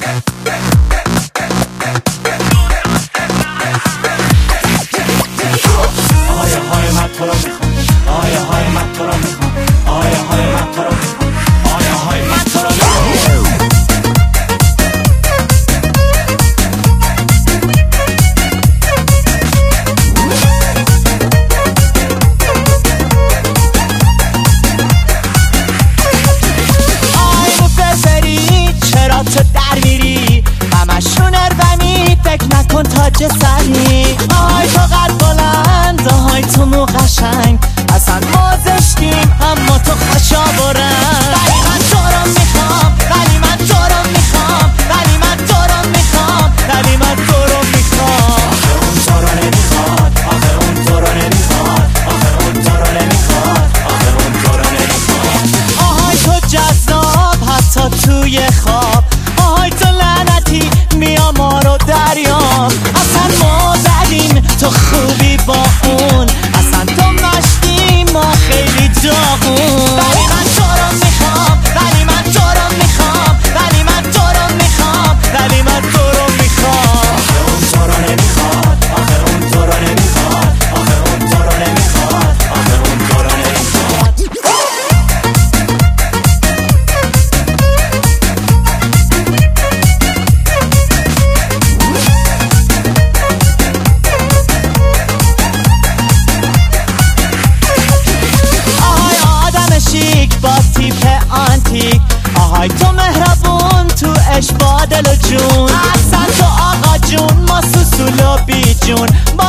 تاج سری آهای تو قد بلند آهای تو مو قشنگ اصلا ما زشتیم اما تو خوشا برند ولی من تو رو میخوام ولی من تو رو میخوام ولی من تو رو میخوام ولی من تو رو میخوام آخه اون تو رو نمیخواد آخه اون تو رو نمیخواد آخه اون تو رو نمیخواد آخه اون تو رو نمیخواد آهای تو جذاب حتی توی خواب آهای تو لعنتی بیا ما رو دریاب اصلا ما زدیم تو خوبی با اون اصلا تو مشتی ما خیلی داغون ولی من تو رو میخوام ولی من تو رو میخوام ولی من تو رو میخوام ولی من تو رو میخوام آخه اون تو رو نمیخواد آخه اون تو رو نمیخواد آخه اون تو رو نمیخواد آخه اون تو رو نمیخواد با تیپ آنتیک آهای تو مهربون تو عشق با دل و جون اصلا تو آقا جون ما سوسول و بی جون